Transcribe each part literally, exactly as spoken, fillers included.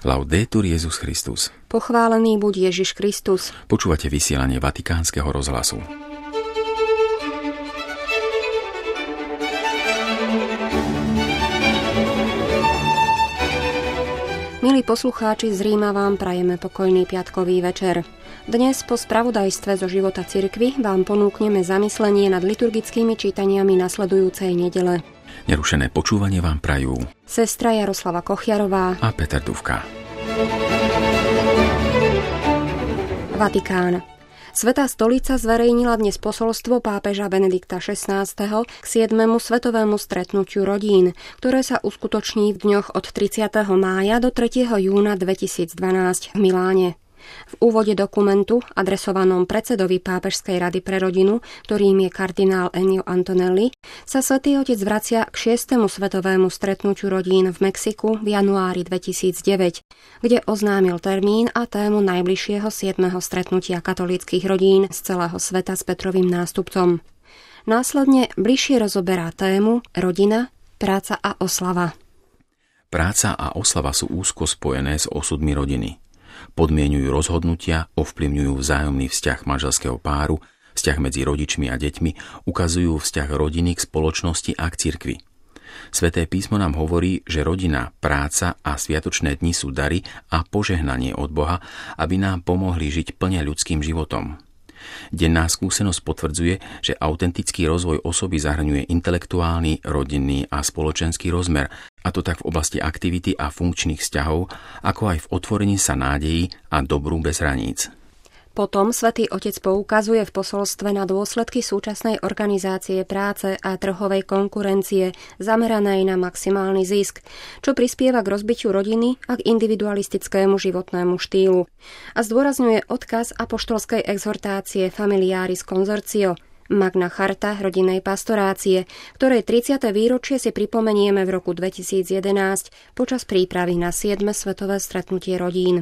Laudetur Jesus Christus. Pochválený buď Ježiš Kristus. Počúvate vysielanie Vatikánskeho rozhlasu. Milí poslucháči, z Ríma vám prajeme pokojný piatkový večer. Dnes po spravodajstve zo života cirkvi vám ponúkneme zamyslenie nad liturgickými čítaniami nasledujúcej nedele. Nerušené počúvanie vám prajú sestra Jaroslava Kochiarová a Peter Dufka. Vatikán. Svätá stolica zverejnila dnes posolstvo pápeža Benedikta šestnásteho k siedmemu svetovému stretnutiu rodín, ktoré sa uskutoční v dňoch od tridsiateho mája do tretieho júna dvetisícdvanásť v Miláne. V úvode dokumentu, adresovanom predsedovi Pápežskej rady pre rodinu, ktorým je kardinál Ennio Antonelli, sa Svätý Otec vracia k šiestemu svetovému stretnutiu rodín v Mexiku v januári dvetisícdeväť, kde oznámil termín a tému najbližšieho siedmeho stretnutia katolíckych rodín z celého sveta s Petrovým nástupcom. Následne bližšie rozoberá tému rodina, práca a oslava. Práca a oslava sú úzko spojené s osudmi rodiny. Podmieňujú rozhodnutia, ovplyvňujú vzájomný vzťah manželského páru, vzťah medzi rodičmi a deťmi, ukazujú vzťah rodiny k spoločnosti a k cirkvi. Sväté písmo nám hovorí, že rodina, práca a sviatočné dni sú dary a požehnanie od Boha, aby nám pomohli žiť plne ľudským životom. Denná skúsenosť potvrdzuje, že autentický rozvoj osoby zahŕňuje intelektuálny, rodinný a spoločenský rozmer, a to tak v oblasti aktivity a funkčných vzťahov, ako aj v otvorení sa nádejí a dobru bez hraníc. Potom Svätý Otec poukazuje v posolstve na dôsledky súčasnej organizácie práce a trhovej konkurencie zameranej na maximálny zisk, čo prispieva k rozbitiu rodiny a k individualistickému životnému štýlu. A zdôrazňuje odkaz apoštolskej exhortácie Familiaris Consortio, Magna Charta rodinnej pastorácie, ktorej tridsiate výročie si pripomenieme v roku dvetisícjedenásť počas prípravy na siedme svetové stretnutie rodín.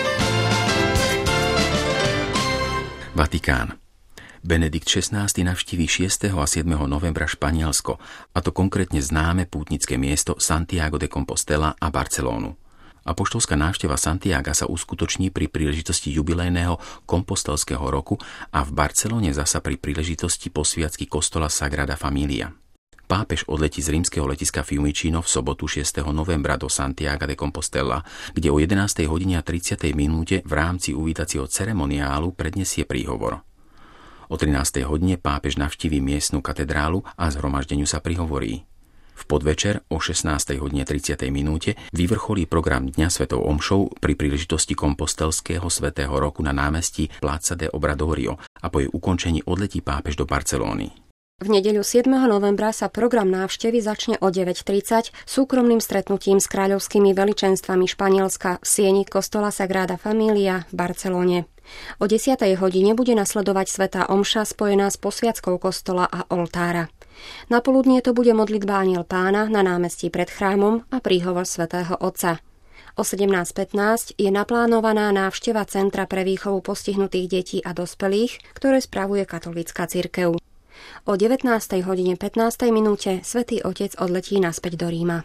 Vatikán. Benedikt šestnásty navštíví šiesteho a siedmeho novembra Španielsko, a to konkrétne známe pútnické miesto Santiago de Compostela a Barcelónu. Apoštolská návšteva Santiaga sa uskutoční pri príležitosti jubilejného kompostelského roku a v Barcelone zasa pri príležitosti posviacky kostola Sagrada Familia. Pápež odletí z rímskeho letiska Fiumicino v sobotu šiesteho novembra do Santiaga de Compostela, kde o jedenástej hodine a tridsiatej minúte v rámci uvítacieho ceremoniálu predniesie príhovor. O trinástej hodine pápež navštíví miestnu katedrálu a zhromaždeniu sa prihovorí. V podvečer o šestnástej hodine tridsiatej minúte vyvrcholí program Dňa svetou omšou pri príležitosti kompostelského svätého roku na námestí Plaza de Obradorio a po jej ukončení odletí pápež do Barcelóny. V nedeľu siedmeho novembra sa program návštevy začne o deväť tridsať súkromným stretnutím s kráľovskými veličenstvami Španielska v sieni kostola Sagrada Familia v Barcelone. O desiatej hodine bude nasledovať svätá omša spojená s posviackou kostola a oltára. Na poludnie to bude modlitba Anjel Pána na námestí pred chrámom a príhovor svätého Otca. O sedemnásť pätnásť je naplánovaná návšteva Centra pre výchovu postihnutých detí a dospelých, ktoré spravuje katolícka cirkev. O devätnástej hodine pätnástej minúte Svätý Otec odletí naspäť do Ríma.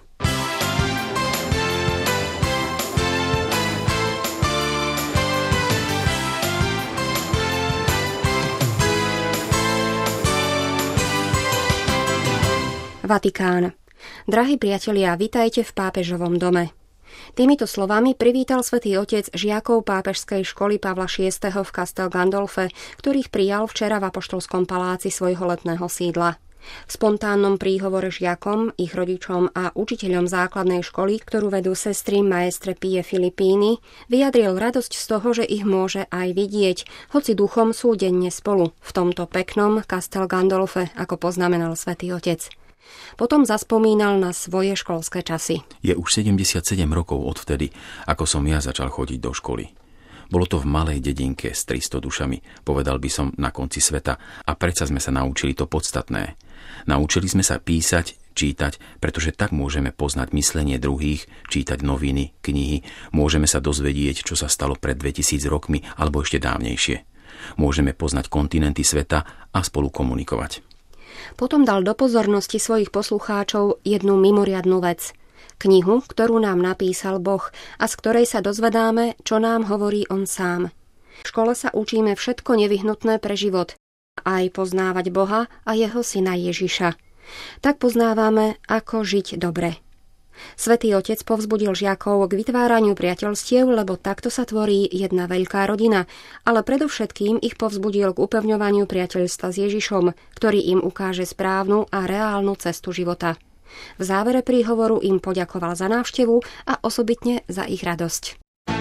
Vatikán. Drahí priatelia, vitajte v pápežovom dome. Týmito slovami privítal Svätý Otec žiakov pápežskej školy Pavla šiesteho v Castel Gandolfe, ktorých prijal včera v apoštolskom paláci svojho letného sídla. V spontánnom príhovore žiakom, ich rodičom a učiteľom základnej školy, ktorú vedú sestry Maestre Pie Filippini, vyjadril radosť z toho, že ich môže aj vidieť, hoci duchom sú denne spolu v tomto peknom Castel Gandolfe, ako poznamenal Svätý Otec. Potom zaspomínal na svoje školské časy. Je už sedemdesiatsedem rokov odvtedy, ako som ja začal chodiť do školy. Bolo to v malej dedinke s tristo dušami, povedal by som, na konci sveta, a predsa sme sa naučili to podstatné. Naučili sme sa písať, čítať, pretože tak môžeme poznať myslenie druhých, čítať noviny, knihy, môžeme sa dozvedieť, čo sa stalo pred dvetisíc rokmi alebo ešte dávnejšie. Môžeme poznať kontinenty sveta a spolu komunikovať. Potom dal do pozornosti svojich poslucháčov jednu mimoriadnu vec. Knihu, ktorú nám napísal Boh a z ktorej sa dozvedáme, čo nám hovorí On sám. V škole sa učíme všetko nevyhnutné pre život, aj poznávať Boha a jeho syna Ježiša. Tak poznávame, ako žiť dobre. Svätý Otec povzbudil žiakov k vytváraniu priateľstiev, lebo takto sa tvorí jedna veľká rodina, ale predovšetkým ich povzbudil k upevňovaniu priateľstva s Ježišom, ktorý im ukáže správnu a reálnu cestu života. V závere príhovoru im poďakoval za návštevu a osobitne za ich radosť.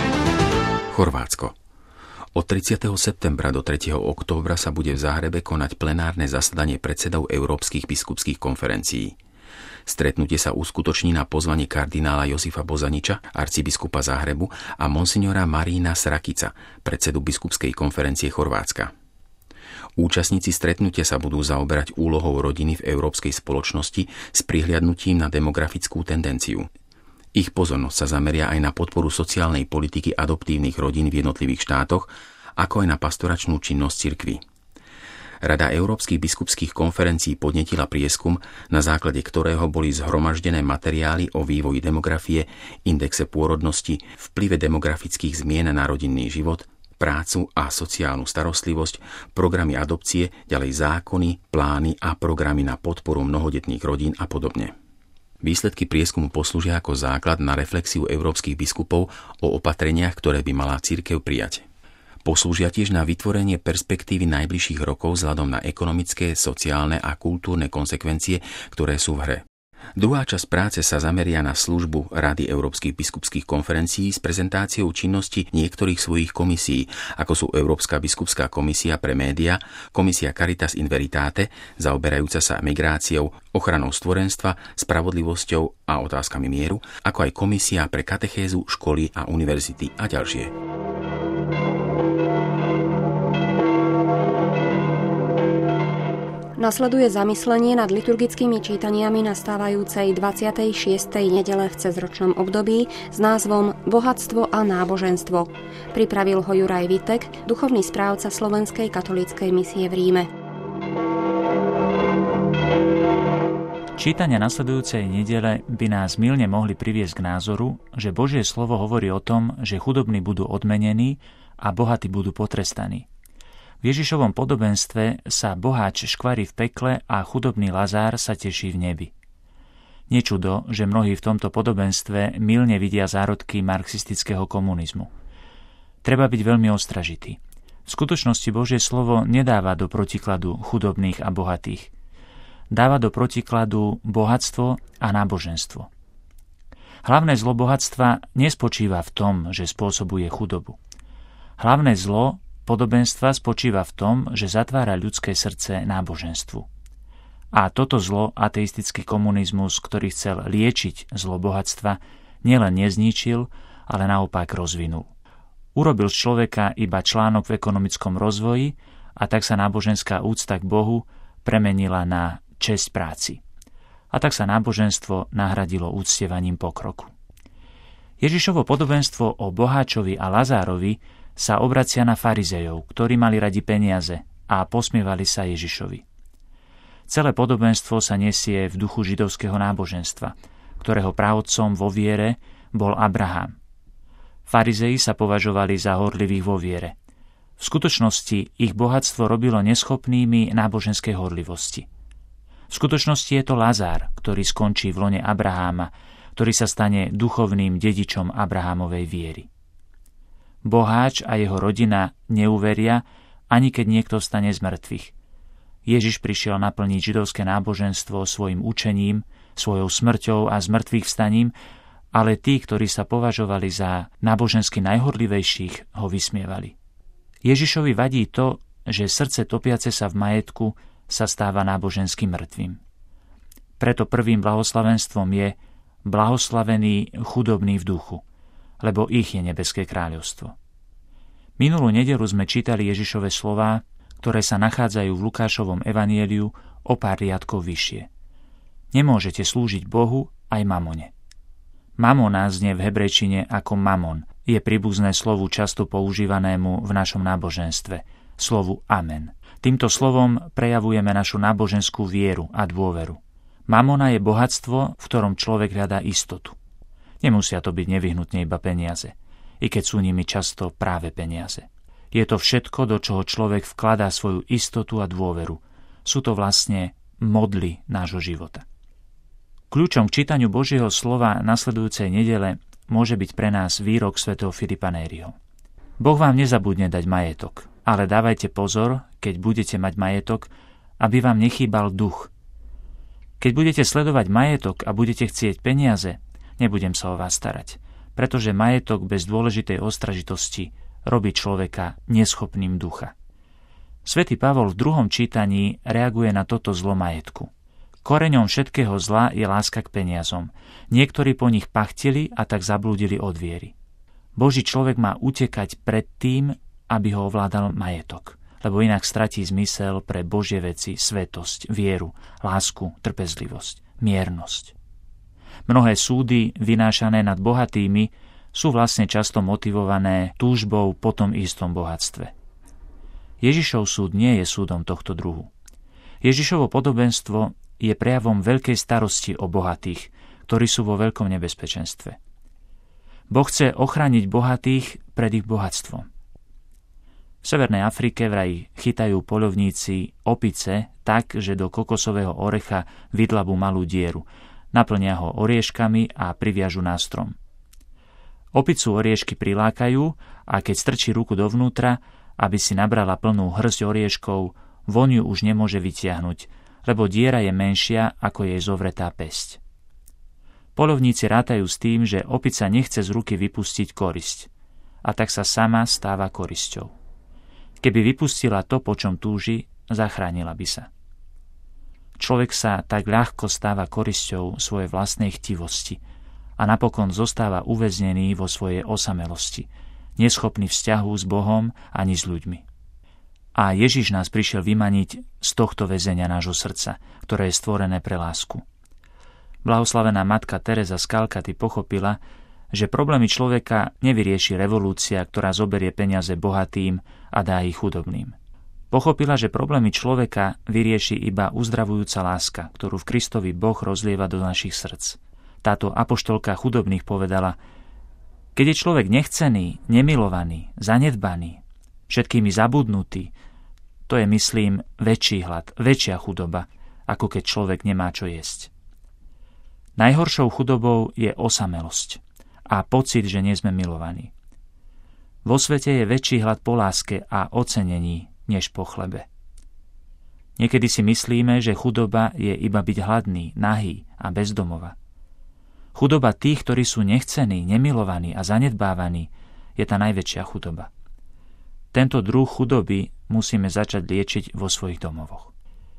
Chorvátsko. Od tridsiateho septembra do tretieho októbra sa bude v Záhrebe konať plenárne zasadanie predsedov Európskych biskupských konferencií. Stretnutie sa uskutoční na pozvanie kardinála Josifa Bozaniča, arcibiskupa Záhrebu, a monsignora Marína Srakica, predsedu biskupskej konferencie Chorvátska. Účastníci stretnutia sa budú zaoberať úlohou rodiny v európskej spoločnosti s prihliadnutím na demografickú tendenciu. Ich pozornosť sa zameria aj na podporu sociálnej politiky adoptívnych rodín v jednotlivých štátoch, ako aj na pastoračnú činnosť cirkvi. Rada Európskych biskupských konferencií podnetila prieskum, na základe ktorého boli zhromaždené materiály o vývoji demografie, indexe pôrodnosti, vplyve demografických zmien na rodinný život, prácu a sociálnu starostlivosť, programy adopcie, ďalej zákony, plány a programy na podporu mnohodetných rodín a podobne. Výsledky prieskumu poslúžia ako základ na reflexiu európskych biskupov o opatreniach, ktoré by mala cirkev prijať. Poslúžia tiež na vytvorenie perspektívy najbližších rokov vzhľadom na ekonomické, sociálne a kultúrne konsekvencie, ktoré sú v hre. Druhá časť práce sa zameria na službu Rady Európskych biskupských konferencií s prezentáciou činnosti niektorých svojich komisií, ako sú Európska biskupská komisia pre média, komisia Caritas in Veritate, zaoberajúca sa migráciou, ochranou stvorenstva, spravodlivosťou a otázkami mieru, ako aj komisia pre katechézu, školy a univerzity a ďalšie. Nasleduje zamyslenie nad liturgickými čítaniami nastávajúcej dvadsiatej šiestej nedele v cezročnom období s názvom Bohatstvo a náboženstvo. Pripravil ho Juraj Vitek, duchovný správca Slovenskej katolíckej misie v Ríme. Čítania nasledujúcej nedele by nás mylne mohli priviesť k názoru, že Božie slovo hovorí o tom, že chudobní budú odmenení a bohatí budú potrestaní. V Ježišovom podobenstve sa boháč škvarí v pekle a chudobný Lazár sa teší v nebi. Nečudo, že mnohí v tomto podobenstve mylne vidia zárodky marxistického komunizmu. Treba byť veľmi ostražitý. V skutočnosti Božie slovo nedáva do protikladu chudobných a bohatých. Dáva do protikladu bohatstvo a náboženstvo. Hlavné zlo bohatstva nespočíva v tom, že spôsobuje chudobu. Hlavné zlo podobenstva spočíva v tom, že zatvára ľudské srdce náboženstvu. A toto zlo ateistický komunizmus, ktorý chcel liečiť zlo bohatstva, nielen nezničil, ale naopak rozvinul. Urobil z človeka iba článok v ekonomickom rozvoji a tak sa náboženská úcta k Bohu premenila na česť práci. A tak sa náboženstvo nahradilo úctievaním pokroku. Ježišovo podobenstvo o boháčovi a Lazárovi sa obracia na farizejov, ktorí mali radi peniaze a posmievali sa Ježišovi. Celé podobenstvo sa nesie v duchu židovského náboženstva, ktorého pravodcom vo viere bol Abraham. Farizei sa považovali za horlivých vo viere. V skutočnosti ich bohatstvo robilo neschopnými náboženskej horlivosti. V skutočnosti je to Lazár, ktorý skončí v lone Abraháma, ktorý sa stane duchovným dedičom Abrahámovej viery. Boháč a jeho rodina neuveria, ani keď niekto stane z mŕtvych. Ježiš prišiel naplniť židovské náboženstvo svojim učením, svojou smrťou a zmrtvých vstaním, ale tí, ktorí sa považovali za nábožensky najhorlivejších, ho vysmievali. Ježišovi vadí to, že srdce topiace sa v majetku sa stáva nábožensky mŕtvým. Preto prvým blahoslavenstvom je blahoslavený chudobný v duchu, lebo ich je nebeské kráľovstvo. Minulú nedeľu sme čítali Ježišove slová, ktoré sa nachádzajú v Lukášovom evanjeliu o pár riadkov vyššie. Nemôžete slúžiť Bohu aj mamone. Mamona znie v hebrejčine ako mamon, je príbuzné slovu často používanému v našom náboženstve, slovu amen. Týmto slovom prejavujeme našu náboženskú vieru a dôveru. Mamona je bohatstvo, v ktorom človek hľadá istotu. Nemusia to byť nevyhnutne iba peniaze, i keď sú nimi často práve peniaze. Je to všetko, do čoho človek vkladá svoju istotu a dôveru. Sú to vlastne modly nášho života. Kľúčom k čítaniu Božieho slova nasledujúcej nedele môže byť pre nás výrok svätého Filipa Nériho. Boh vám nezabudne dať majetok, ale dávajte pozor, keď budete mať majetok, aby vám nechýbal duch. Keď budete sledovať majetok a budete chcieť peniaze, nebudem sa o vás starať, pretože majetok bez dôležitej ostražitosti robí človeka neschopným ducha. Svätý Pavol v druhom čítaní reaguje na toto zlo majetku. Koreňom všetkého zla je láska k peniazom. Niektorí po nich pachtili a tak zablúdili od viery. Boží človek má utekať pred tým, aby ho ovládal majetok, lebo inak stratí zmysel pre Božie veci, svätosť, vieru, lásku, trpezlivosť, miernosť. Mnohé súdy vynášané nad bohatými sú vlastne často motivované túžbou po tom istom bohatstve. Ježišov súd nie je súdom tohto druhu. Ježišovo podobenstvo je prejavom veľkej starosti o bohatých, ktorí sú vo veľkom nebezpečenstve. Boh chce ochrániť bohatých pred ich bohatstvom. V Severnej Afrike vraj chytajú poľovníci opice tak, že do kokosového orecha vydlabú malú dieru, naplnia ho orieškami a priviažu na strom. Opicu oriešky prilákajú a keď strčí ruku dovnútra, aby si nabrala plnú hŕsť orieškov, von ju už nemôže vytiahnuť, lebo diera je menšia ako jej zovretá päsť. Poľovníci rátajú s tým, že opica nechce z ruky vypustiť korisť, a tak sa sama stáva korisťou. Keby vypustila to, po čom túži, zachránila by sa. Človek sa tak ľahko stáva korisťou svojej vlastnej chtivosti a napokon zostáva uväznený vo svojej osamelosti, neschopný vzťahu s Bohom ani s ľuďmi. A Ježiš nás prišiel vymaniť z tohto väzenia nášho srdca, ktoré je stvorené pre lásku. Blahoslavená matka Teresa z Kalkaty pochopila, že problémy človeka nevyrieši revolúcia, ktorá zoberie peniaze bohatým a dá ich chudobným. Pochopila, že problémy človeka vyrieši iba uzdravujúca láska, ktorú v Kristovi Boh rozlieva do našich srdc. Táto apoštolka chudobných povedala: keď je človek nechcený, nemilovaný, zanedbaný, všetkými zabudnutý, to je, myslím, väčší hlad, väčšia chudoba, ako keď človek nemá čo jesť. Najhoršou chudobou je osamelosť a pocit, že nie sme milovaní. Vo svete je väčší hlad po láske a ocenení, než po chlebe. Niekedy si myslíme, že chudoba je iba byť hladný, nahý a bez domova. Chudoba tých, ktorí sú nechcení, nemilovaní a zanedbávaní, je tá najväčšia chudoba. Tento druh chudoby musíme začať liečiť vo svojich domovoch.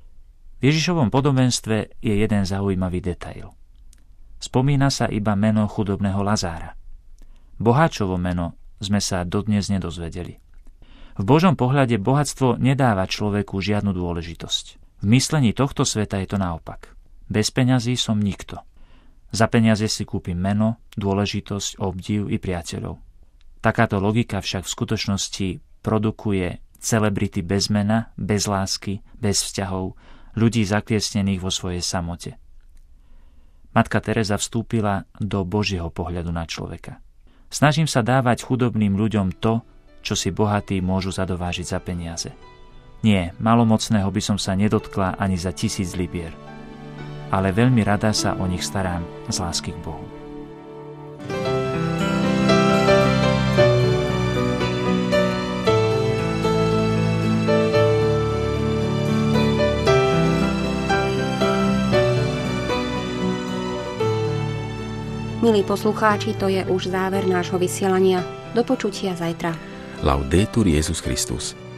V Ježišovom podobenstve je jeden zaujímavý detail. Spomína sa iba meno chudobného Lazára. Boháčovo meno sme sa dodnes nedozvedeli. V Božom pohľade bohatstvo nedáva človeku žiadnu dôležitosť. V myslení tohto sveta je to naopak. Bez peňazí som nikto. Za peniaze si kúpim meno, dôležitosť, obdiv i priateľov. Takáto logika však v skutočnosti produkuje celebrity bez mena, bez lásky, bez vzťahov, ľudí zakliesnených vo svojej samote. Matka Teresa vstúpila do Božieho pohľadu na človeka. Snažím sa dávať chudobným ľuďom to, čo si bohatí môžu zadovážiť za peniaze. Nie, malomocného by som sa nedotkla ani za tisíc libier, ale veľmi rada sa o nich starám z lásky k Bohu. Milí poslucháči, to je už záver nášho vysielania. Do počutia zajtra. Laudetur Jesus Christus.